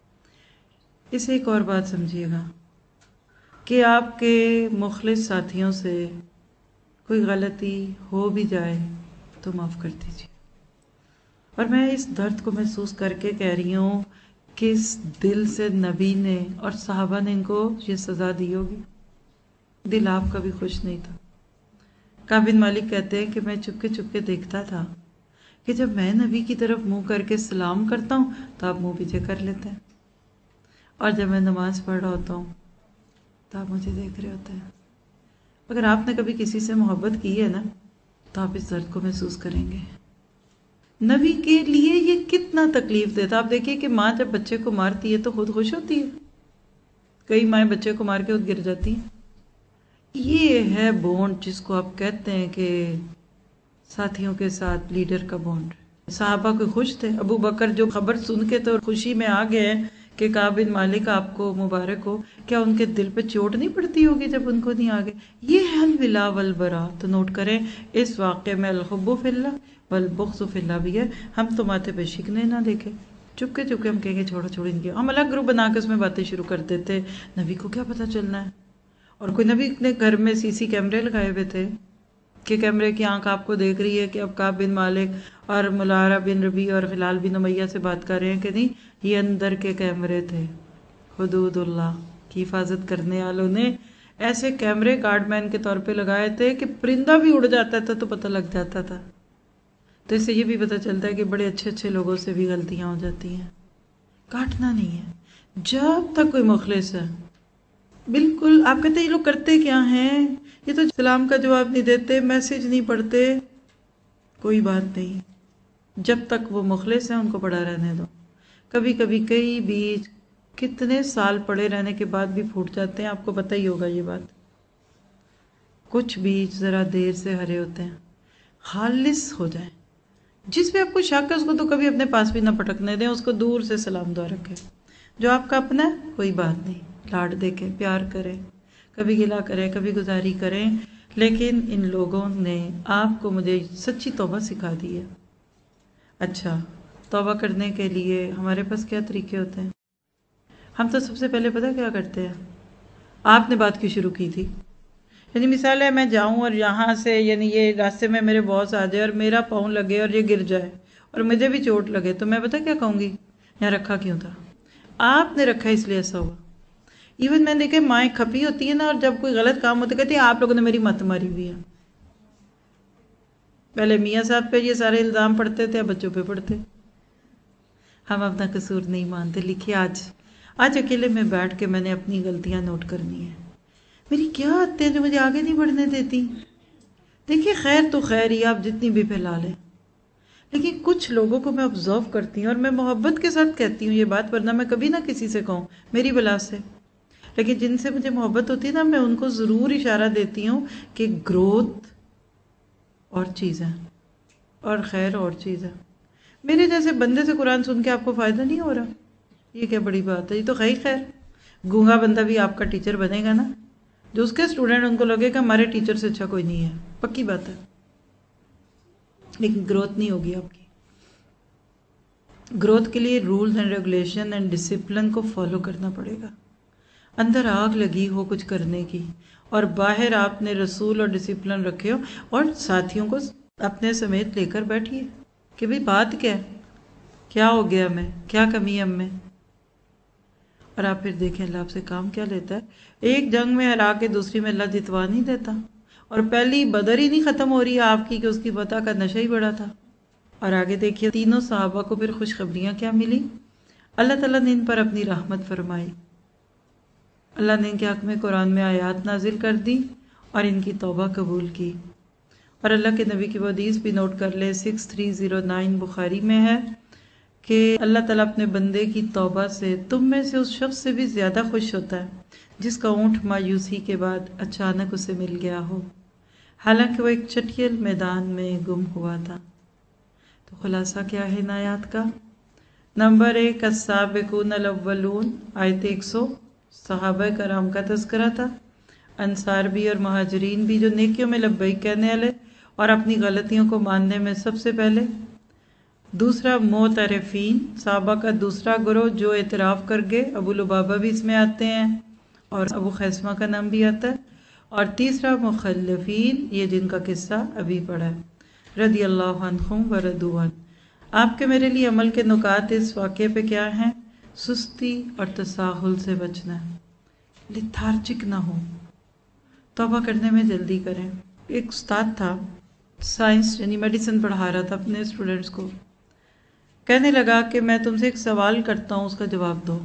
آپ۔ اسے ایک اور بات سمجھیے گا کہ آپ کے مخلص ساتھیوں سے کوئی غلطی ہو بھی جائے تو معاف کر دیجیے۔ اور میں اس درد کو محسوس کر کے کہہ رہی ہوں کہ اس دل سے نبی نے اور صحابہ نے ان کو یہ سزا دی ہوگی، دل آپ کا بھی خوش نہیں تھا۔ کعب بن مالک کہتے ہیں کہ میں چپکے چپکے دیکھتا تھا کہ جب میں نبی کی طرف منہ کر کے سلام کرتا ہوں تو آپ منہ پیچھے کر لیتے ہیں، اور جب میں نماز پڑھ رہا ہوتا ہوں تو آپ مجھے دیکھ رہے ہوتے ہیں۔ اگر آپ نے کبھی کسی سے محبت کی ہے نا تو آپ اس درد کو محسوس کریں گے۔ نبی کے لیے یہ کتنا تکلیف دہ تھا۔ آپ دیکھیے کہ ماں جب بچے کو مارتی ہے تو خود خوش ہوتی ہے، کئی مائیں بچے کو مار کے خود گر جاتی ہیں۔ یہ ہے بونڈ جس کو آپ کہتے ہیں کہ ساتھیوں کے ساتھ لیڈر کا بونڈ۔ صحابہ کو خوش تھے، ابو بکر جو خبر سن کے تو خوشی میں آ گئے کہ کعب بن مالک آپ کو مبارک ہو، کیا ان کے دل پہ چوٹ نہیں پڑتی ہوگی جب ان کو نہیں آگے؟ یہ ہے الولا والبرا۔ تو نوٹ کریں اس واقعے میں الحب فی اللہ والبغض فی اللہ بھی ہے۔ ہم تو ماتھے پہ شکنے نہ دیکھے، چپکے چپکے ہم کہیں گے چھوڑو چھوڑو ان کی، ہم الگ گروپ بنا کے اس میں باتیں شروع کر دیتے، نبی کو کیا پتہ چلنا ہے۔ اور کوئی نبی نے گھر میں سی سی کیمرے لگائے ہوئے تھے کہ کیمرے کی آنکھ آپ کو دیکھ رہی ہے کہ اب کعب بن مالک اور ملارہ بن ربی اور ہلال بن امیہ سے بات کر رہے ہیں کہ نہیں، یہ اندر کے کیمرے تھے۔ حدود اللہ کی حفاظت کرنے والوں نے ایسے کیمرے گارڈ مین کے طور پہ لگائے تھے کہ پرندہ بھی اڑ جاتا تھا تو پتہ لگ جاتا تھا۔ تو اس سے یہ بھی پتہ چلتا ہے کہ بڑے اچھے اچھے لوگوں سے بھی غلطیاں ہو جاتی ہیں، کاٹنا نہیں ہے جب تک کوئی مخلص ہے۔ بالکل آپ کہتے ہیں یہ لوگ کرتے کیا ہیں، یہ تو سلام کا جواب نہیں دیتے، میسج نہیں پڑھتے، کوئی بات نہیں، جب تک وہ مخلص ہیں ان کو پڑا رہنے دو۔ کبھی کبھی کئی بیج کتنے سال پڑے رہنے کے بعد بھی پھوٹ جاتے ہیں، آپ کو پتہ ہی ہوگا یہ بات۔ کچھ بیج ذرا دیر سے ہرے ہوتے ہیں، خالص ہو جائیں، جس پہ آپ کو شک ہے اس کو تو کبھی اپنے پاس بھی نہ پٹکنے دیں، اس کو دور سے سلام دعا رکھیں۔ جو آپ کا اپنا ہے کوئی بات نہیں، لاڈ دے کے پیار کریں، کبھی گلا کریں، کبھی گزاری کریں، لیکن ان لوگوں نے آپ کو مجھے سچی توبہ سکھا دی ہے۔ اچھا، توبہ کرنے کے لیے ہمارے پاس کیا طریقے ہوتے ہیں؟ ہم تو سب سے پہلے پتہ کیا کرتے ہیں؟ آپ نے بات کی شروع کی تھی، یعنی مثال ہے میں جاؤں اور یہاں سے یعنی یہ راستے میں میرے باس آ جائے اور میرا پاؤں لگے اور یہ گر جائے اور مجھے بھی چوٹ لگے، تو میں پتہ کیا کہوں گی؟ یہاں رکھا کیوں تھا؟ آپ نے رکھا اس لیے ایسا ہوا۔ ایون میں نے دیکھے مائیں کھپی ہوتی ہیں نا، اور جب کوئی غلط کام ہوتا کہتی ہیں آپ لوگوں نے میری مت ماری ہوئی ہے۔ پہلے میاں صاحب پہ یہ سارے الزام پڑتے تھے، اب بچوں پہ پڑتے۔ ہم اپنا قصور نہیں مانتے۔ لکھیے آج آج اکیلے میں بیٹھ کے میں نے اپنی غلطیاں نوٹ کرنی ہیں، میری کیا عادتیں جو مجھے آگے نہیں بڑھنے دیتی۔ دیکھیے خیر تو خیر ہی آپ جتنی بھی پھیلا لیں، لیکن کچھ لوگوں کو میں آبزرو کرتی ہوں اور میں محبت کے ساتھ کہتی ہوں یہ بات، ورنہ میں کبھی نہ کسی سے کہوں میری بلا سے، لیکن جن سے مجھے محبت ہوتی ہے نا میں ان کو ضرور اشارہ دیتی ہوں کہ گروتھ اور چیز ہے اور خیر اور چیز ہے۔ میرے جیسے بندے سے قرآن سن کے آپ کو فائدہ نہیں ہو رہا، یہ کیا بڑی بات ہے، یہ تو خیر خیر۔ گونگا بندہ بھی آپ کا ٹیچر بنے گا نا، جو اس کے اسٹوڈنٹ ان کو لگے کہ ہمارے ٹیچر سے اچھا کوئی نہیں ہے، پکی بات ہے، لیکن گروتھ نہیں ہوگی آپ کی۔ گروتھ کے لیے rules and regulation and discipline کو فالو کرنا پڑے گا۔ اندر آگ لگی ہو کچھ کرنے کی اور باہر آپ نے رسول اور ڈسپلن رکھے ہو اور ساتھیوں کو اپنے سمیت لے کر بیٹھیے کہ بھئی بات کیا ہے، کیا ہو گیا ہمیں، کیا کمی ہے ہم میں. اور آپ پھر دیکھیں اللہ آپ سے کام کیا لیتا ہے. ایک جنگ میں ہرا کے دوسری میں اللہ جتوا نہیں دیتا، اور پہلی بدر ہی نہیں ختم ہو رہی ہے آپ کی کہ اس کی فتح کا نشہ ہی بڑا تھا. اور آگے دیکھیے تینوں صحابہ کو پھر خوشخبریاں کیا ملی. اللہ تعالیٰ نے ان پر اپنی رحمت فرمائی، اللہ نے ان کے حق میں قرآن میں آیات نازل کر دی اور ان کی توبہ قبول کی. اور اللہ کے نبی کی وہ حدیث بھی نوٹ کر لے، six three zero nine Bukhari میں ہے کہ اللہ تعالیٰ اپنے بندے کی توبہ سے تم میں سے اس شخص سے بھی زیادہ خوش ہوتا ہے جس کا اونٹ مایوسی کے بعد اچانک اسے مل گیا ہو، حالانکہ وہ ایک چٹیل میدان میں گم ہوا تھا. تو خلاصہ کیا ہے ان آیات کا؟ نمبر ایک، السابقون الاولون، آیت ایک سو، صحابہ کرام کا تذکرہ تھا، انصار بھی اور مہاجرین بھی جو نیکیوں میں لبیک کہنے والے اور اپنی غلطیوں کو ماننے میں سب سے پہلے. دوسرا معترفین، صحابہ کا دوسرا گروہ جو اعتراف کر گئے، ابو لبابہ بھی اس میں آتے ہیں اور ابو خیثمہ کا نام بھی آتا ہے. اور تیسرا مخلفین، یہ جن کا قصہ ابھی پڑھا ہے، رضی اللہ عنہم ورضوا عنہ. آپ کے میرے لیے عمل کے نکات اس واقعے پہ کیا ہیں؟ سستی اور تساہل سے بچنا ہے، لتھارجک نہ ہو، توبہ کرنے میں جلدی کریں. ایک استاد تھا سائنس یعنی میڈیسن پڑھا رہا تھا اپنے اسٹوڈنٹس کو، کہنے لگا کہ میں تم سے ایک سوال کرتا ہوں، اس کا جواب دو.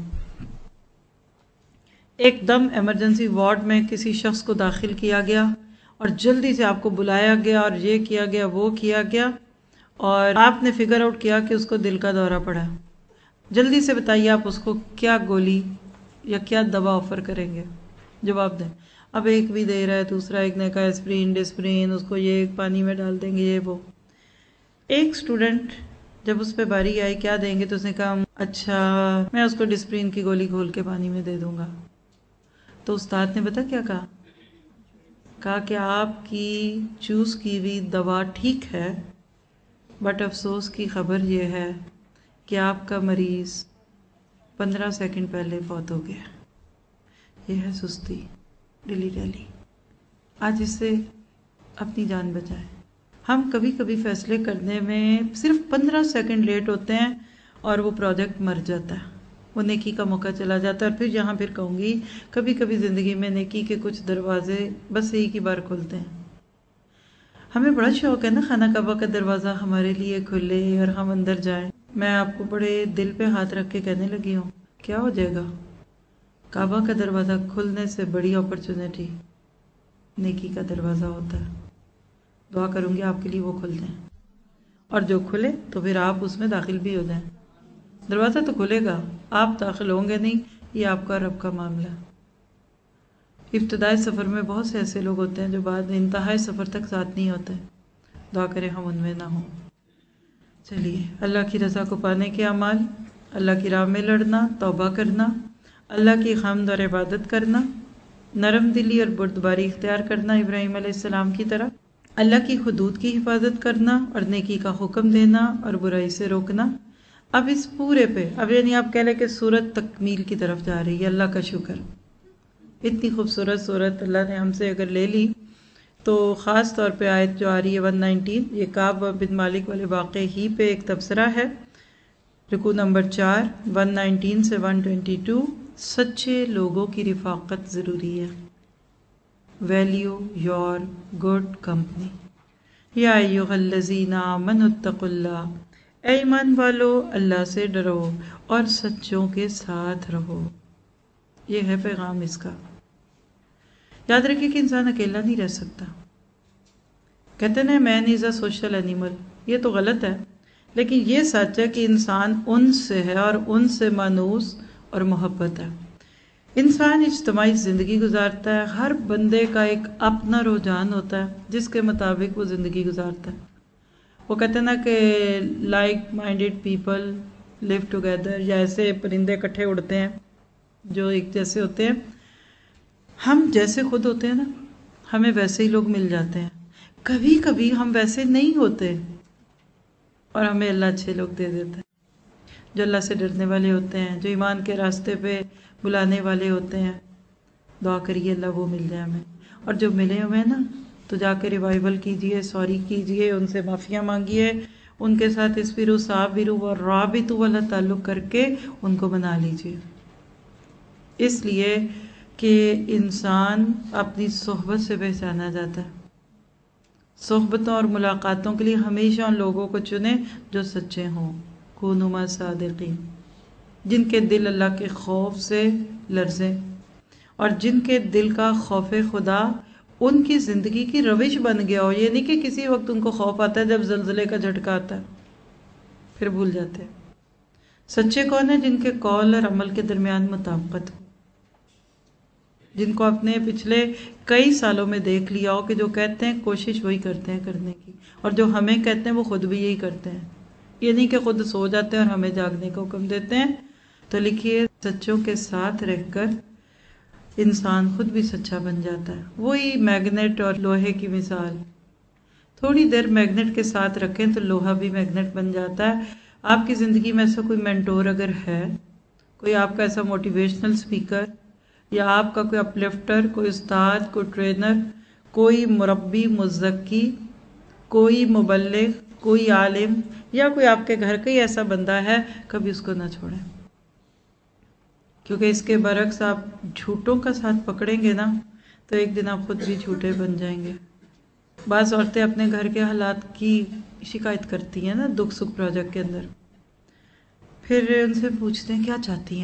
ایک دم ایمرجنسی وارڈ میں کسی شخص کو داخل کیا گیا اور جلدی سے آپ کو بلایا گیا اور یہ کیا گیا وہ کیا گیا اور آپ نے فگر آؤٹ کیا کہ اس کو دل کا دورہ پڑا. جلدی سے بتائیے آپ اس کو کیا گولی یا کیا دوا آفر کریں گے؟ جواب دیں. اب ایک بھی دے رہا ہے، دوسرا ایک نے کہا اسپرین ڈسپرین، اس کو یہ پانی میں ڈال دیں گے یہ وہ. ایک اسٹوڈنٹ جب اس پہ باری آئی کیا دیں گے تو اس نے کہا اچھا میں اس کو ڈسپرین کی گولی گھول کے پانی میں دے دوں گا. تو استاد نے پتا کیا کہا؟ کہا کہ آپ کی چوز کی ہوئی دوا ٹھیک ہے، بٹ افسوس کی خبر یہ ہے کہ آپ کا مریض پندرہ سیکنڈ پہلے فوت ہو گیا. یہ ہے سستی، ڈیلی ڈیلی. آج اس سے اپنی جان بچائیں. ہم کبھی کبھی فیصلے کرنے میں صرف پندرہ سیکنڈ لیٹ ہوتے ہیں اور وہ پروجیکٹ مر جاتا ہے، وہ نیکی کا موقع چلا جاتا ہے. اور پھر یہاں پھر کہوں گی کبھی کبھی زندگی میں نیکی کے کچھ دروازے بس ایک ہی بار کھلتے ہیں. ہمیں بڑا شوق ہے نا خانہ کعبہ کا دروازہ ہمارے لیے کھلے اور ہم اندر جائیں. میں آپ کو بڑے دل پہ ہاتھ رکھ کے کہنے لگی ہوں کیا ہو جائے گا؟ کعبہ کا دروازہ کھلنے سے بڑی اپرچونٹی نیکی کا دروازہ ہوتا ہے. دعا کروں گی آپ کے لیے وہ کھل جائیں، اور جو کھلے تو پھر آپ اس میں داخل بھی ہو جائیں. دروازہ تو کھلے گا، آپ داخل ہوں گے نہیں، یہ آپ کا رب کا معاملہ. ابتدائی سفر میں بہت سے ایسے لوگ ہوتے ہیں جو بعد انتہائی سفر تک ساتھ نہیں ہوتے. دعا کریں ہم ان میں نہ ہوں. چلیے، اللہ کی رضا کو پانے کے اعمال، اللہ کی راہ میں لڑنا، توبہ کرنا، اللہ کی حمد اور عبادت کرنا، نرم دلی اور بردباری اختیار کرنا ابراہیم علیہ السلام کی طرح، اللہ کی حدود کی حفاظت کرنا اور نیکی کا حکم دینا اور برائی سے روکنا. اب اس پورے پہ اب یعنی آپ کہہ لیں کہ سورت تکمیل کی طرف جا رہی ہے. اللہ کا شکر، اتنی خوبصورت سورت اللہ نے ہم سے اگر لے لی تو خاص طور پہ آیت جو آ رہی ہے ون نائنٹین، یہ کعب بن مالک والے واقعے ہی پہ ایک تبصرہ ہے. رکوع نمبر چار، ون نائنٹین سے ون ٹوینٹی ٹو. سچے لوگوں کی رفاقت ضروری ہے. Value your good company. یا ایھا الذین آمنوا اتقوا اللہ، اے ایمان والو اللہ سے ڈرو اور سچوں کے ساتھ رہو. یہ ہے پیغام اس کا. یاد رکھیے کہ انسان اکیلا نہیں رہ سکتا. کہتے ہیں مین از اے سوشل اینیمل، یہ تو غلط ہے، لیکن یہ سچ ہے کہ انسان ان سے ہے اور ان سے مانوس اور محبت ہے. انسان اجتماعی زندگی گزارتا ہے. ہر بندے کا ایک اپنا رجحان ہوتا ہے جس کے مطابق وہ زندگی گزارتا ہے. وہ کہتے ہیں نا کہ like minded people live together, یا ایسے پرندے اکٹھے اڑتے ہیں جو ایک جیسے ہوتے ہیں. ہم جیسے خود ہوتے ہیں نا، ہمیں ویسے ہی لوگ مل جاتے ہیں. کبھی کبھی ہم ویسے نہیں ہوتے اور ہمیں اللہ اچھے لوگ دے دیتا ہے جو اللہ سے ڈرنے والے ہوتے ہیں، جو ایمان کے راستے پہ بلانے والے ہوتے ہیں. دعا کریے اللہ وہ مل جائے ہمیں. اور جو ملے ہوئے ہیں نا تو جا کے ریوائول کیجئے، سوری کیجئے، ان سے معافیاں مانگیے، ان کے ساتھ اسبروا صابروا ورابطوا والا تعلق کر کے ان کو بنا لیجئے، اس لیے کہ انسان اپنی صحبت سے پہچانا جاتا ہے۔ صحبتوں اور ملاقاتوں کے لیے ہمیشہ ان لوگوں کو چنیں جو سچے ہوں، کونوا مع صادقین، جن کے دل اللہ کے خوف سے لرزیں اور جن کے دل کا خوف خدا ان کی زندگی کی روش بن گیا ہو۔ یہ نہیں کہ کسی وقت ان کو خوف آتا ہے جب زلزلے کا جھٹکا آتا ہے پھر بھول جاتے ہیں۔ سچے کون ہیں؟ جن کے قول اور عمل کے درمیان مطابقت ہو، جن کو اپنے پچھلے کئی سالوں میں دیکھ لیا ہو کہ جو کہتے ہیں کوشش وہی کرتے ہیں کرنے کی، اور جو ہمیں کہتے ہیں وہ خود بھی یہی کرتے ہیں۔ یہ نہیں کہ خود سو جاتے ہیں اور ہمیں جاگنے کا حکم دیتے ہیں۔ تو لکھیے سچوں کے ساتھ رہ کر انسان خود بھی سچا بن جاتا ہے۔ وہی میگنیٹ اور لوہے کی مثال، تھوڑی دیر میگنیٹ کے ساتھ رکھیں تو لوہا بھی میگنیٹ بن جاتا ہے۔ آپ کی زندگی میں ایسا کوئی مینٹور اگر ہے، کوئی آپ کا ایسا موٹیویشنل اسپیکر یا آپ کا کوئی اپلفٹر، کوئی استاد، کوئی ٹرینر، کوئی مربی، مزکی، کوئی مبلغ، کوئی عالم یا کوئی آپ کے گھر کا ہی ایسا بندہ ہے، کبھی اس کو نہ چھوڑیں، کیونکہ اس کے برعکس آپ جھوٹوں کا ساتھ پکڑیں گے نا تو ایک دن آپ خود بھی جھوٹے بن جائیں گے۔ بعض عورتیں اپنے گھر کے حالات کی شکایت کرتی ہیں نا دکھ سکھ پروجیکٹ کے اندر، پھر ان سے پوچھتے ہیں کیا چاہتی ہیں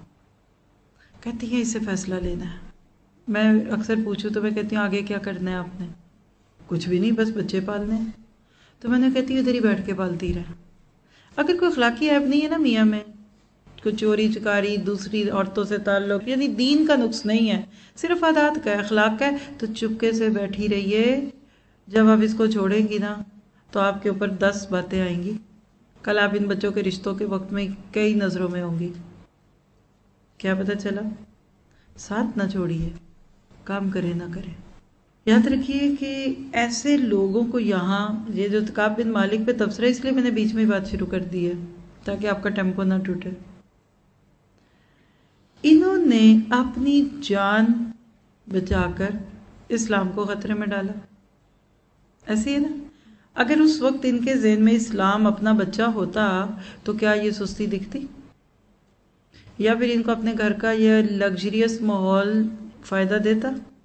آپ؟ کہتی ہیں اس سے فیصلہ لینا ہے۔ میں اکثر پوچھوں تو میں کہتی ہوں آگے کیا کرنا ہے آپ نے؟ کچھ بھی نہیں، بس بچے پالنے ہیں۔ تو میں نے کہتی ہوں ادھر ہی بیٹھ کے پالتی رہے۔ اگر کوئی اخلاقی عیب نہیں ہے نا میاں میں، کوئی چوری چکاری، دوسری عورتوں سے تعلق، یعنی دین کا نقص نہیں ہے، صرف عادات کا ہے، اخلاق کا ہے، تو چپکے سے بیٹھی رہیے۔ جب آپ اس کو چھوڑیں گی نا تو آپ کے اوپر دس باتیں آئیں گی، کل آپ ان بچوں کے رشتوں کے وقت میں کئی نظروں میں ہوں گی۔ کیا پتہ چلا؟ ساتھ نہ چھوڑیے، کام کرے نہ کرے۔ یاد رکھیے کہ ایسے لوگوں کو یہاں، یہ جو کعب بن مالک پہ تبصرہ اس لیے میں نے بیچ میں بات شروع کر دی ہے تاکہ آپ کا ٹیمپو نہ ٹوٹے۔ انہوں نے اپنی جان بچا کر اسلام کو خطرے میں ڈالا، ایسے ہی نا؟ اگر اس وقت ان کے ذہن میں اسلام اپنا بچہ ہوتا تو کیا یہ سستی دکھتی؟ یا پھر ان کو اپنے گھر کا یہ لگژریس ماحول فائدہ دیتا؟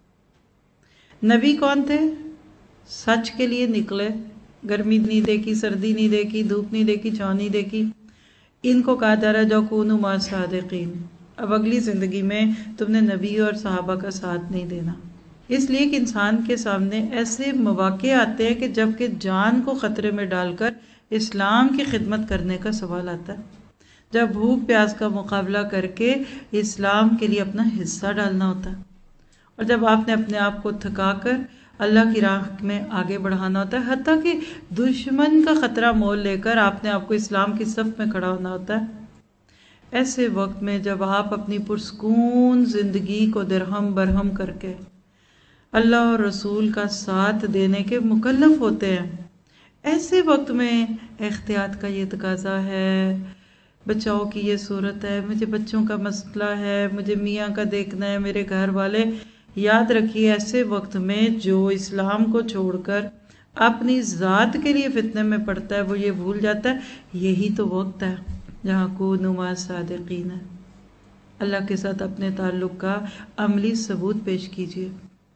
نبی کون تھے؟ سچ کے لیے نکلے، گرمی نہیں دیکھی، سردی نہیں دیکھی، دھوپ نہیں دیکھی، چھاؤں نہیں دیکھی۔ ان کو کہا جا رہا ہے جو کونوا مع صادقین، اب اگلی زندگی میں تم نے نبی اور صحابہ کا ساتھ نہیں دینا، اس لیے کہ انسان کے سامنے ایسے مواقع آتے ہیں کہ جب کہ جان کو خطرے میں ڈال کر اسلام کی خدمت کرنے کا سوال آتا ہے، جب بھوک پیاس کا مقابلہ کر کے اسلام کے لیے اپنا حصہ ڈالنا ہوتا ہے، اور جب آپ نے اپنے آپ کو تھکا کر اللہ کی راہ میں آگے بڑھانا ہوتا ہے، حتیٰ کہ دشمن کا خطرہ مول لے کر آپ نے آپ کو اسلام کی صف میں کھڑا ہونا ہوتا ہے۔ ایسے وقت میں جب آپ اپنی پرسکون زندگی کو درہم برہم کر کے اللہ اور رسول کا ساتھ دینے کے مکلف ہوتے ہیں، ایسے وقت میں احتیاط کا یہ تقاضا ہے، بچاؤ کی یہ صورت ہے، مجھے بچوں کا مسئلہ ہے، مجھے میاں کا دیکھنا ہے، میرے گھر والے۔ یاد رکھیے ایسے وقت میں جو اسلام کو چھوڑ کر اپنی ذات کے لیے فتنے میں پڑتا ہے وہ یہ بھول جاتا ہے یہی تو وقت ہے جہاں کونوا مع صادقین ہے۔ اللہ کے ساتھ اپنے تعلق کا عملی ثبوت پیش کیجیے،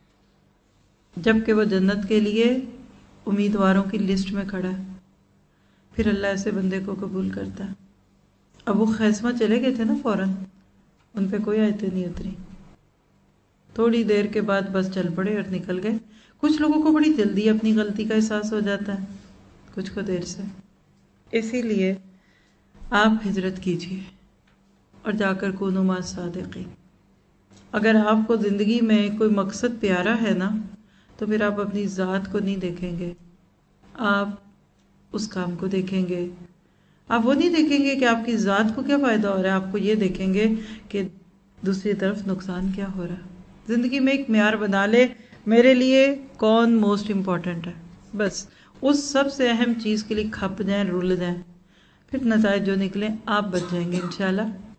جبکہ وہ جنت کے لیے امیدواروں کی لسٹ میں کھڑا ہے، پھر اللہ ایسے بندے کو قبول کرتا ہے۔ اب وہ خیسمہ چلے گئے تھے نا فوراً، ان پہ کوئی آیتیں نہیں اتری، تھوڑی دیر کے بعد بس چل پڑے اور نکل گئے۔ کچھ لوگوں کو بڑی جلدی اپنی غلطی کا احساس ہو جاتا ہے، کچھ کو دیر سے۔ اسی لیے آپ ہجرت کیجیے اور جا کر کونوا مع صادقین۔ اگر آپ کو زندگی میں کوئی مقصد پیارا ہے نا تو پھر آپ اپنی ذات کو نہیں دیکھیں گے، آپ اس کام کو دیکھیں گے۔ آپ وہ نہیں دیکھیں گے کہ آپ کی ذات کو کیا فائدہ ہو رہا ہے، آپ کو یہ دیکھیں گے کہ دوسری طرف نقصان کیا ہو رہا ہے۔ زندگی میں ایک معیار بنا لے، میرے لیے کون موسٹ امپورٹنٹ ہے، بس اس سب سے اہم چیز کے لیے کھپ جائیں، رول جائیں، پھر نتائج جو نکلیں آپ بچ جائیں گے انشاءاللہ۔